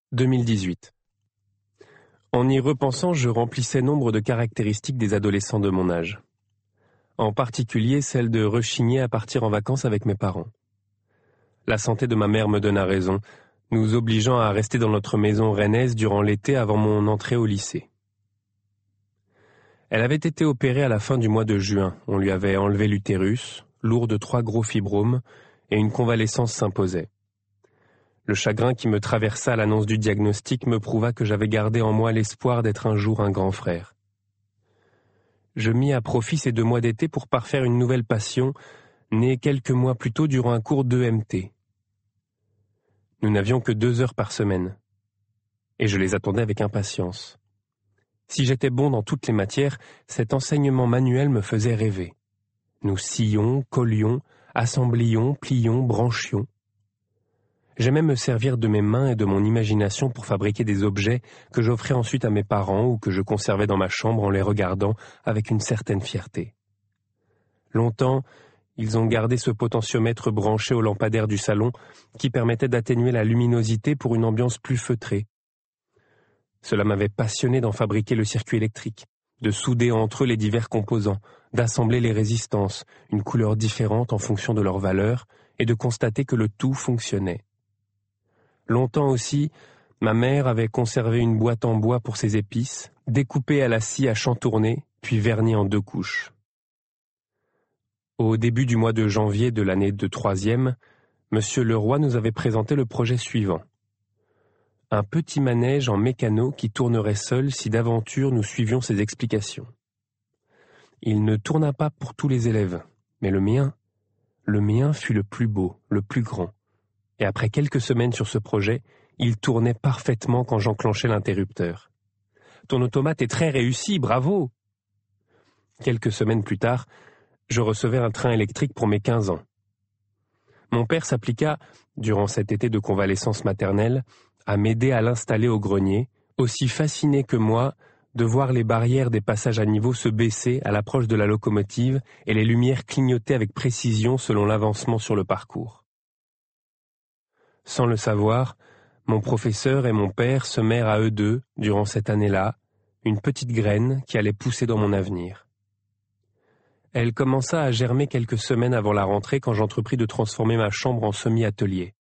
2018. En y repensant, je remplissais nombre de caractéristiques des adolescents de mon âge. En particulier celle de rechigner à partir en vacances avec mes parents. La santé de ma mère me donna raison, nous obligeant à rester dans notre maison rennaise durant l'été avant mon entrée au lycée. Elle avait été opérée à la fin du mois de juin. On lui avait enlevé l'utérus, lourd de 3 gros fibromes, et une convalescence s'imposait. Le chagrin qui me traversa à l'annonce du diagnostic me prouva que j'avais gardé en moi l'espoir d'être un jour un grand frère. Je mis à profit ces 2 mois d'été pour parfaire une nouvelle passion, née quelques mois plus tôt durant un cours d'EMT. Nous n'avions que 2 heures par semaine, et je les attendais avec impatience. Si j'étais bon dans toutes les matières, cet enseignement manuel me faisait rêver. Nous scions, collions, assemblions, plions, branchions. J'aimais me servir de mes mains et de mon imagination pour fabriquer des objets que j'offrais ensuite à mes parents ou que je conservais dans ma chambre en les regardant avec une certaine fierté. Longtemps, ils ont gardé ce potentiomètre branché au lampadaire du salon qui permettait d'atténuer la luminosité pour une ambiance plus feutrée. Cela m'avait passionné d'en fabriquer le circuit électrique, de souder entre eux les divers composants, d'assembler les résistances, une couleur différente en fonction de leur valeur, et de constater que le tout fonctionnait. Longtemps aussi, ma mère avait conservé une boîte en bois pour ses épices, découpée à la scie à chantourner, puis vernie en 2 couches. Au début du mois de janvier de l'année de 3e, M. Leroy nous avait présenté le projet suivant. Un petit manège en mécano qui tournerait seul si d'aventure nous suivions ses explications. Il ne tourna pas pour tous les élèves, mais le mien fut le plus beau, le plus grand. Et après quelques semaines sur ce projet, il tournait parfaitement quand j'enclenchais l'interrupteur. « Ton automate est très réussi, bravo !» Quelques semaines plus tard, je recevais un train électrique pour mes 15 ans. Mon père s'appliqua, durant cet été de convalescence maternelle, à m'aider à l'installer au grenier, aussi fasciné que moi de voir les barrières des passages à niveau se baisser à l'approche de la locomotive et les lumières clignoter avec précision selon l'avancement sur le parcours. Sans le savoir, mon professeur et mon père semèrent à eux deux, durant cette année-là, une petite graine qui allait pousser dans mon avenir. Elle commença à germer quelques semaines avant la rentrée quand j'entrepris de transformer ma chambre en semi-atelier.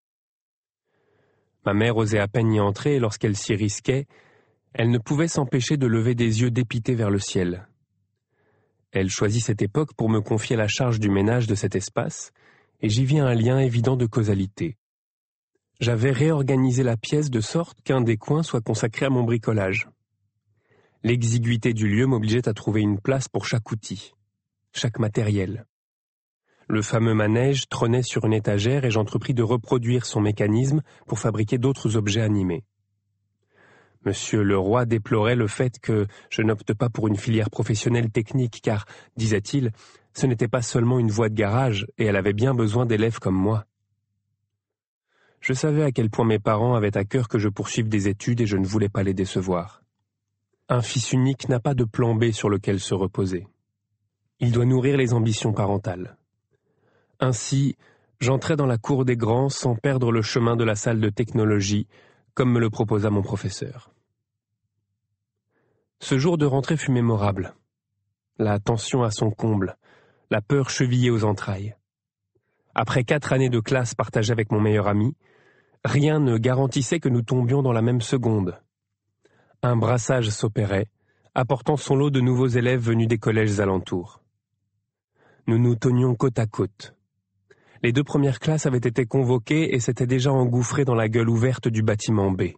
Ma mère osait à peine y entrer et lorsqu'elle s'y risquait, elle ne pouvait s'empêcher de lever des yeux dépités vers le ciel. Elle choisit cette époque pour me confier la charge du ménage de cet espace, et j'y vis un lien évident de causalité. J'avais réorganisé la pièce de sorte qu'un des coins soit consacré à mon bricolage. L'exiguïté du lieu m'obligeait à trouver une place pour chaque outil, chaque matériel. Le fameux manège trônait sur une étagère et j'entrepris de reproduire son mécanisme pour fabriquer d'autres objets animés. Monsieur Leroy déplorait le fait que je n'opte pas pour une filière professionnelle technique car, disait-il, ce n'était pas seulement une voie de garage et elle avait bien besoin d'élèves comme moi. Je savais à quel point mes parents avaient à cœur que je poursuive des études et je ne voulais pas les décevoir. Un fils unique n'a pas de plan B sur lequel se reposer. Il doit nourrir les ambitions parentales. Ainsi, j'entrai dans la cour des grands sans perdre le chemin de la salle de technologie, comme me le proposa mon professeur. Ce jour de rentrée fut mémorable. La tension à son comble, la peur chevillée aux entrailles. Après 4 années de classe partagées avec mon meilleur ami, rien ne garantissait que nous tombions dans la même seconde. Un brassage s'opérait, apportant son lot de nouveaux élèves venus des collèges alentours. Nous nous tenions côte à côte. Les 2 premières classes avaient été convoquées et s'étaient déjà engouffrées dans la gueule ouverte du bâtiment B.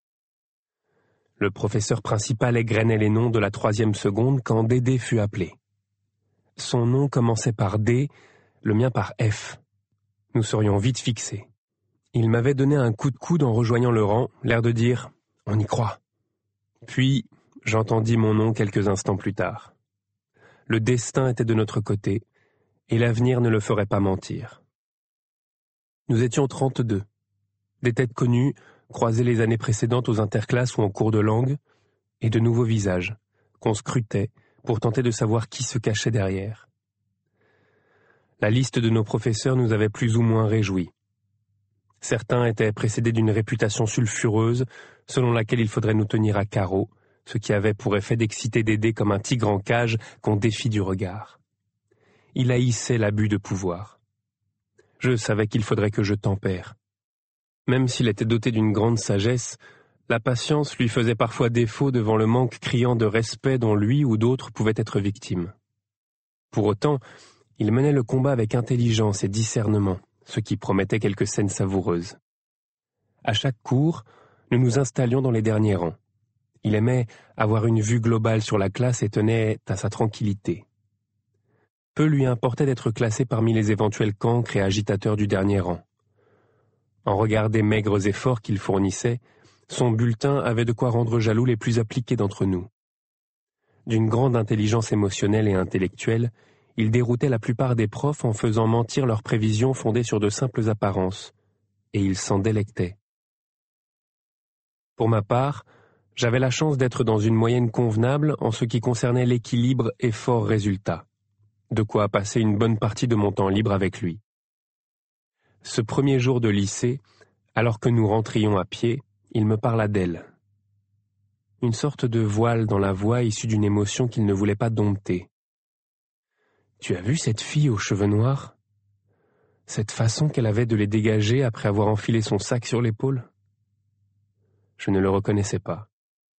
Le professeur principal égrenait les noms de la 3e seconde quand Dédé fut appelé. Son nom commençait par D, le mien par F. Nous serions vite fixés. Il m'avait donné un coup de coude en rejoignant le rang, l'air de dire « On y croit ». Puis, j'entendis mon nom quelques instants plus tard. Le destin était de notre côté, et l'avenir ne le ferait pas mentir. Nous étions 32, des têtes connues, croisées les années précédentes aux interclasses ou en cours de langue, et de nouveaux visages, qu'on scrutait pour tenter de savoir qui se cachait derrière. La liste de nos professeurs nous avait plus ou moins réjouis. Certains étaient précédés d'une réputation sulfureuse, selon laquelle il faudrait nous tenir à carreau, ce qui avait pour effet d'exciter Dédé comme un tigre en cage qu'on défie du regard. Il haïssait l'abus de pouvoir. Je savais qu'il faudrait que je tempère. Même s'il était doté d'une grande sagesse, la patience lui faisait parfois défaut devant le manque criant de respect dont lui ou d'autres pouvaient être victimes. Pour autant, il menait le combat avec intelligence et discernement, ce qui promettait quelques scènes savoureuses. À chaque cours, nous nous installions dans les derniers rangs. Il aimait avoir une vue globale sur la classe et tenait à sa tranquillité. Peu lui importait d'être classé parmi les éventuels cancres et agitateurs du dernier rang. En regard des maigres efforts qu'il fournissait, son bulletin avait de quoi rendre jaloux les plus appliqués d'entre nous. D'une grande intelligence émotionnelle et intellectuelle, il déroutait la plupart des profs en faisant mentir leurs prévisions fondées sur de simples apparences, et il s'en délectait. Pour ma part, j'avais la chance d'être dans une moyenne convenable en ce qui concernait l'équilibre effort-résultat, de quoi passer une bonne partie de mon temps libre avec lui. Ce premier jour de lycée, alors que nous rentrions à pied, il me parla d'elle. Une sorte de voile dans la voix issue d'une émotion qu'il ne voulait pas dompter. « Tu as vu cette fille aux cheveux noirs ? Cette façon qu'elle avait de les dégager après avoir enfilé son sac sur l'épaule ?» Je ne le reconnaissais pas.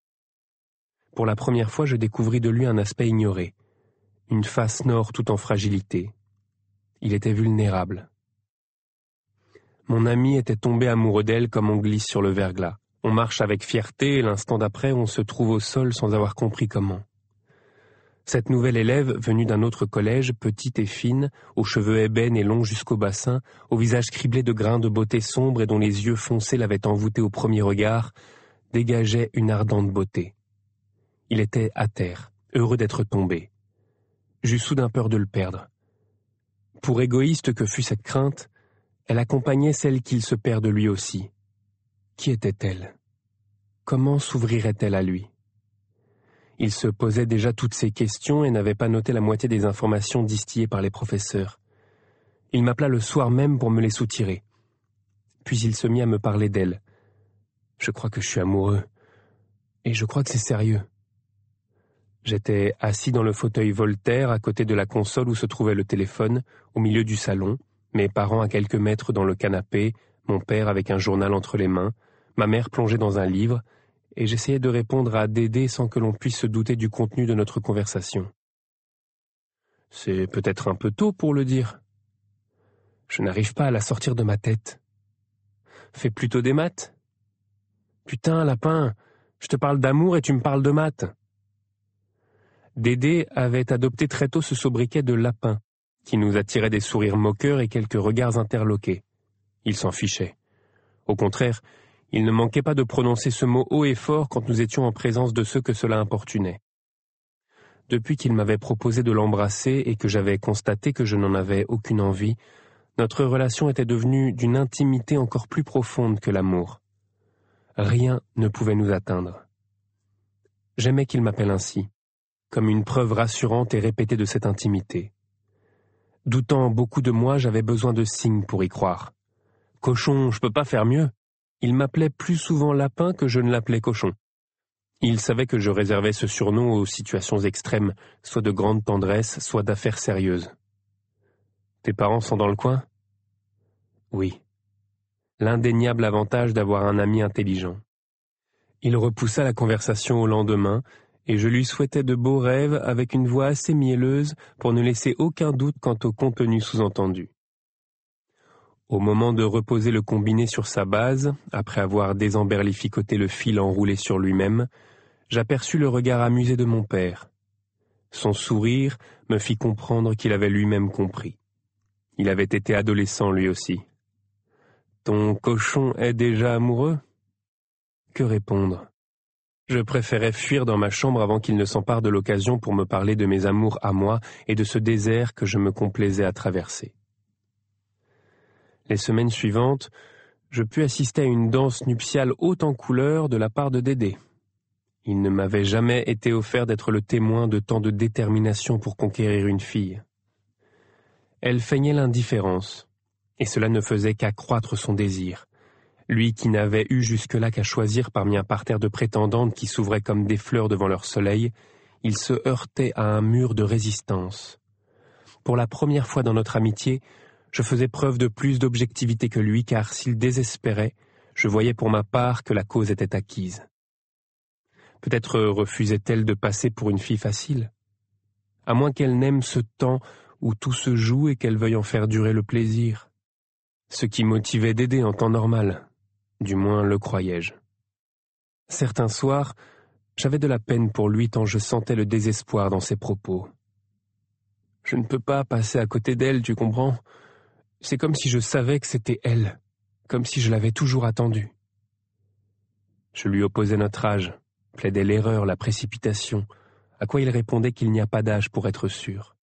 Pour la première fois, je découvris de lui un aspect ignoré, une face nord tout en fragilité. Il était vulnérable. Mon ami était tombé amoureux d'elle comme on glisse sur le verglas. On marche avec fierté et l'instant d'après, on se trouve au sol sans avoir compris comment. Cette nouvelle élève, venue d'un autre collège, petite et fine, aux cheveux ébènes et longs jusqu'au bassin, au visage criblé de grains de beauté sombre et dont les yeux foncés l'avaient envoûté au premier regard, dégageait une ardente beauté. Il était à terre, heureux d'être tombé. J'eus soudain peur de le perdre. Pour égoïste que fût cette crainte, elle accompagnait celle qu'il se perd de lui aussi. Qui était-elle ? Comment s'ouvrirait-elle à lui ? Il se posait déjà toutes ces questions et n'avait pas noté la moitié des informations distillées par les professeurs. Il m'appela le soir même pour me les soutirer. Puis il se mit à me parler d'elle. Je crois que je suis amoureux. Et je crois que c'est sérieux. J'étais assis dans le fauteuil Voltaire à côté de la console où se trouvait le téléphone, au milieu du salon, mes parents à quelques mètres dans le canapé, mon père avec un journal entre les mains, ma mère plongée dans un livre, et j'essayais de répondre à Dédé sans que l'on puisse se douter du contenu de notre conversation. C'est peut-être un peu tôt pour le dire. Je n'arrive pas à la sortir de ma tête. Fais plutôt des maths. Putain, lapin, je te parle d'amour et tu me parles de maths. Dédé avait adopté très tôt ce sobriquet de lapin, qui nous attirait des sourires moqueurs et quelques regards interloqués. Il s'en fichait. Au contraire, il ne manquait pas de prononcer ce mot haut et fort quand nous étions en présence de ceux que cela importunait. Depuis qu'il m'avait proposé de l'embrasser et que j'avais constaté que je n'en avais aucune envie, notre relation était devenue d'une intimité encore plus profonde que l'amour. Rien ne pouvait nous atteindre. J'aimais qu'il m'appelle ainsi, comme une preuve rassurante et répétée de cette intimité. Doutant beaucoup de moi, j'avais besoin de signes pour y croire. Cochon, je peux pas faire mieux. Il m'appelait plus souvent lapin que je ne l'appelais cochon. Il savait que je réservais ce surnom aux situations extrêmes, soit de grande tendresse, soit d'affaires sérieuses. Tes parents sont dans le coin ? Oui. L'indéniable avantage d'avoir un ami intelligent. Il repoussa la conversation au lendemain, et je lui souhaitais de beaux rêves avec une voix assez mielleuse pour ne laisser aucun doute quant au contenu sous-entendu. Au moment de reposer le combiné sur sa base, après avoir désemberlificoté le fil enroulé sur lui-même, j'aperçus le regard amusé de mon père. Son sourire me fit comprendre qu'il avait lui-même compris. Il avait été adolescent lui aussi. « Ton cochon est déjà amoureux ?» Que répondre ? Je préférais fuir dans ma chambre avant qu'il ne s'empare de l'occasion pour me parler de mes amours à moi et de ce désert que je me complaisais à traverser. Les semaines suivantes, je pus assister à une danse nuptiale haute en couleurs de la part de Dédé. Il ne m'avait jamais été offert d'être le témoin de tant de détermination pour conquérir une fille. Elle feignait l'indifférence, et cela ne faisait qu'accroître son désir, Lui qui n'avait eu jusque-là qu'à choisir parmi un parterre de prétendantes qui s'ouvraient comme des fleurs devant leur soleil, il se heurtait à un mur de résistance. Pour la première fois dans notre amitié, je faisais preuve de plus d'objectivité que lui, car s'il désespérait, je voyais pour ma part que la cause était acquise. Peut-être refusait-elle de passer pour une fille facile, à moins qu'elle n'aime ce temps où tout se joue et qu'elle veuille en faire durer le plaisir. Ce qui motivait Dédé en temps normal, du moins le croyais-je. Certains soirs, j'avais de la peine pour lui tant je sentais le désespoir dans ses propos. Je ne peux pas passer à côté d'elle, tu comprends ? C'est comme si je savais que c'était elle, comme si je l'avais toujours attendue. Je lui opposais notre âge, plaidais l'erreur, la précipitation, à quoi il répondait qu'il n'y a pas d'âge pour être sûr.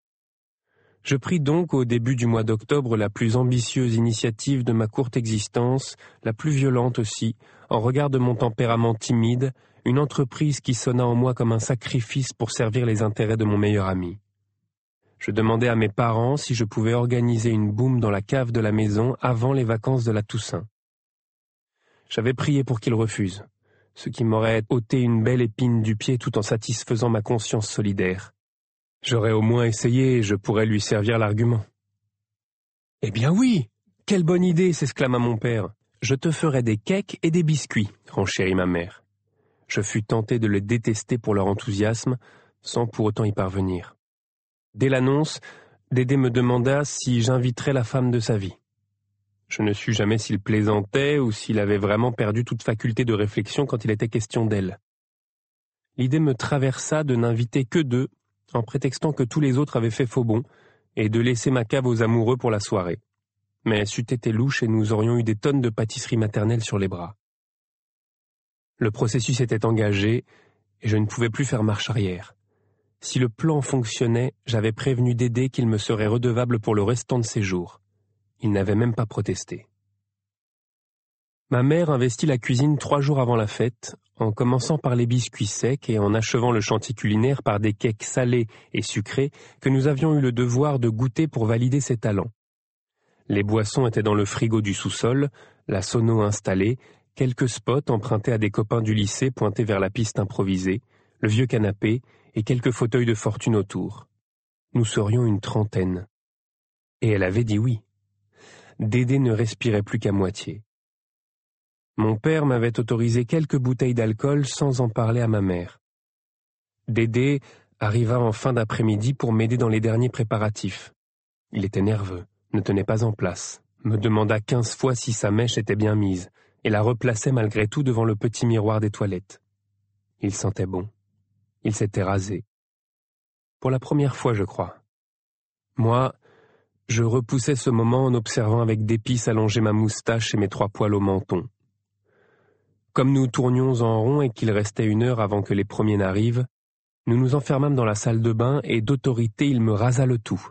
Je pris donc au début du mois d'octobre la plus ambitieuse initiative de ma courte existence, la plus violente aussi, en regard de mon tempérament timide, une entreprise qui sonna en moi comme un sacrifice pour servir les intérêts de mon meilleur ami. Je demandai à mes parents si je pouvais organiser une boum dans la cave de la maison avant les vacances de la Toussaint. J'avais prié pour qu'ils refusent, ce qui m'aurait ôté une belle épine du pied tout en satisfaisant ma conscience solidaire. J'aurais au moins essayé et je pourrais lui servir l'argument. « Eh bien oui, quelle bonne idée !» s'exclama mon père. « Je te ferai des cakes et des biscuits, » renchérit ma mère. Je fus tenté de les détester pour leur enthousiasme, sans pour autant y parvenir. Dès l'annonce, Dédé me demanda si j'inviterais la femme de sa vie. Je ne sus jamais s'il plaisantait ou s'il avait vraiment perdu toute faculté de réflexion quand il était question d'elle. L'idée me traversa de n'inviter que deux, en prétextant que tous les autres avaient fait faux bond, et de laisser ma cave aux amoureux pour la soirée. Mais c'eût été louche et nous aurions eu des tonnes de pâtisserie maternelle sur les bras. Le processus était engagé, et je ne pouvais plus faire marche arrière. Si le plan fonctionnait, j'avais prévenu Dédé qu'il me serait redevable pour le restant de ses jours. Il n'avait même pas protesté. Ma mère investit la cuisine 3 jours avant la fête, en commençant par les biscuits secs et en achevant le chantier culinaire par des cakes salés et sucrés que nous avions eu le devoir de goûter pour valider ses talents. Les boissons étaient dans le frigo du sous-sol, la sono installée, quelques spots empruntés à des copains du lycée pointés vers la piste improvisée, le vieux canapé et quelques fauteuils de fortune autour. Nous serions une 30aine. Et elle avait dit oui. Dédé ne respirait plus qu'à moitié. Mon père m'avait autorisé quelques bouteilles d'alcool sans en parler à ma mère. Dédé arriva en fin d'après-midi pour m'aider dans les derniers préparatifs. Il était nerveux, ne tenait pas en place, me demanda 15 fois si sa mèche était bien mise, et la replaçait malgré tout devant le petit miroir des toilettes. Il sentait bon. Il s'était rasé. Pour la première fois, je crois. Moi, je repoussais ce moment en observant avec dépit s'allonger ma moustache et mes 3 poils au menton. Comme nous tournions en rond et qu'il restait 1 heure avant que les premiers n'arrivent, nous nous enfermâmes dans la salle de bain et d'autorité il me rasa le tout.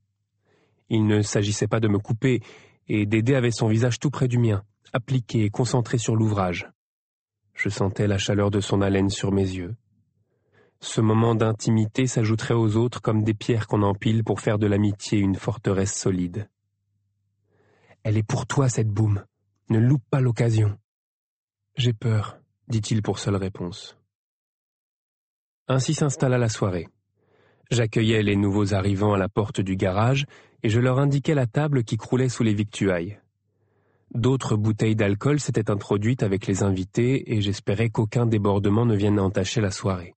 Il ne s'agissait pas de me couper, et Dédé avait son visage tout près du mien, appliqué et concentré sur l'ouvrage. Je sentais la chaleur de son haleine sur mes yeux. Ce moment d'intimité s'ajouterait aux autres comme des pierres qu'on empile pour faire de l'amitié une forteresse solide. « Elle est pour toi, cette boum. Ne loupe pas l'occasion. » « J'ai peur, » dit-il pour seule réponse. Ainsi s'installa la soirée. J'accueillais les nouveaux arrivants à la porte du garage et je leur indiquais la table qui croulait sous les victuailles. D'autres bouteilles d'alcool s'étaient introduites avec les invités et j'espérais qu'aucun débordement ne vienne entacher la soirée.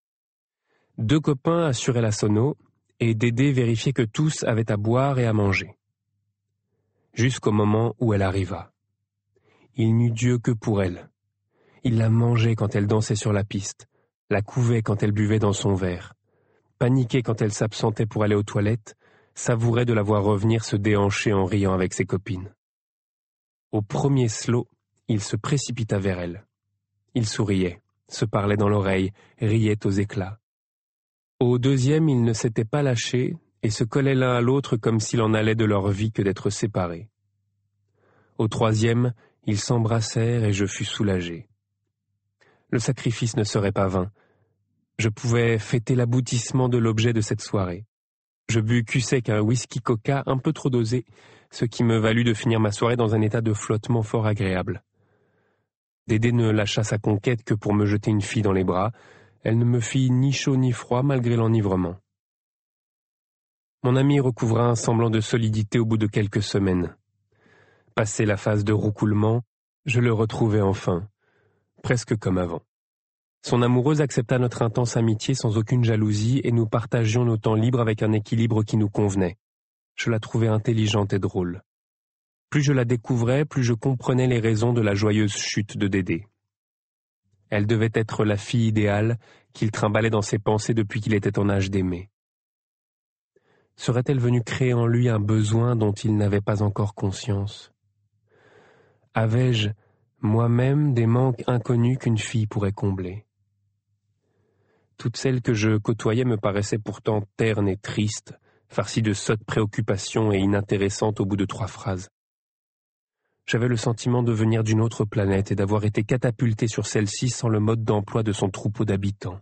2 copains assuraient la sono et Dédé vérifiait que tous avaient à boire et à manger. Jusqu'au moment où elle arriva. Il n'eut Dieu que pour elle. Il la mangeait quand elle dansait sur la piste, la couvait quand elle buvait dans son verre, paniquait quand elle s'absentait pour aller aux toilettes, savourait de la voir revenir se déhancher en riant avec ses copines. Au premier slow, il se précipita vers elle. Ils souriaient, se parlaient dans l'oreille, riaient aux éclats. Au deuxième, ils ne s'étaient pas lâchés et se collaient l'un à l'autre comme s'il en allait de leur vie que d'être séparés. Au troisième, ils s'embrassèrent et je fus soulagé. Le sacrifice ne serait pas vain. Je pouvais fêter l'aboutissement de l'objet de cette soirée. Je bus cul sec un whisky coca un peu trop dosé, ce qui me valut de finir ma soirée dans un état de flottement fort agréable. Dédé ne lâcha sa conquête que pour me jeter une fille dans les bras. Elle ne me fit ni chaud ni froid malgré l'enivrement. Mon ami recouvra un semblant de solidité au bout de quelques semaines. Passé la phase de roucoulement, je le retrouvai enfin, presque comme avant. Son amoureuse accepta notre intense amitié sans aucune jalousie et nous partagions nos temps libres avec un équilibre qui nous convenait. Je la trouvais intelligente et drôle. Plus je la découvrais, plus je comprenais les raisons de la joyeuse chute de Dédé. Elle devait être la fille idéale qu'il trimballait dans ses pensées depuis qu'il était en âge d'aimer. Serait-elle venue créer en lui un besoin dont il n'avait pas encore conscience? Avais-je, moi-même, des manques inconnus qu'une fille pourrait combler? Toutes celles que je côtoyais me paraissaient pourtant ternes et tristes, farcies de sottes préoccupations et inintéressantes au bout de 3 phrases. J'avais le sentiment de venir d'une autre planète et d'avoir été catapulté sur celle-ci sans le mode d'emploi de son troupeau d'habitants.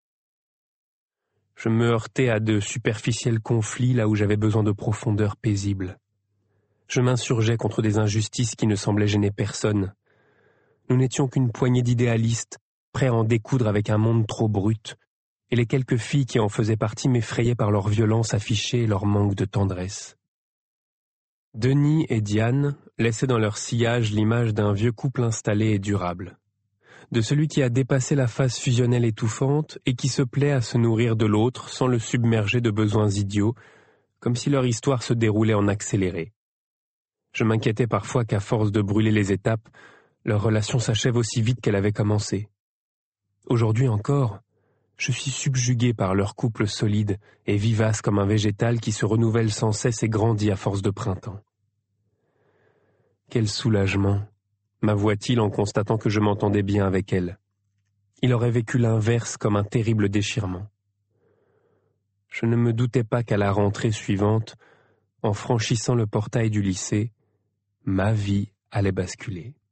Je me heurtais à de superficiels conflits là où j'avais besoin de profondeur paisible. Je m'insurgeais contre des injustices qui ne semblaient gêner personne. Nous n'étions qu'une poignée d'idéalistes, prêts à en découdre avec un monde trop brut, et les quelques filles qui en faisaient partie m'effrayaient par leur violence affichée et leur manque de tendresse. Denis et Diane laissaient dans leur sillage l'image d'un vieux couple installé et durable, de celui qui a dépassé la phase fusionnelle étouffante et qui se plaît à se nourrir de l'autre sans le submerger de besoins idiots, comme si leur histoire se déroulait en accéléré. Je m'inquiétais parfois qu'à force de brûler les étapes, leur relation s'achève aussi vite qu'elle avait commencé. Aujourd'hui encore, je suis subjugué par leur couple solide et vivace comme un végétal qui se renouvelle sans cesse et grandit à force de printemps. Quel soulagement, m'avoua-t-il en constatant que je m'entendais bien avec elle. Il aurait vécu l'inverse comme un terrible déchirement. Je ne me doutais pas qu'à la rentrée suivante, en franchissant le portail du lycée, ma vie allait basculer.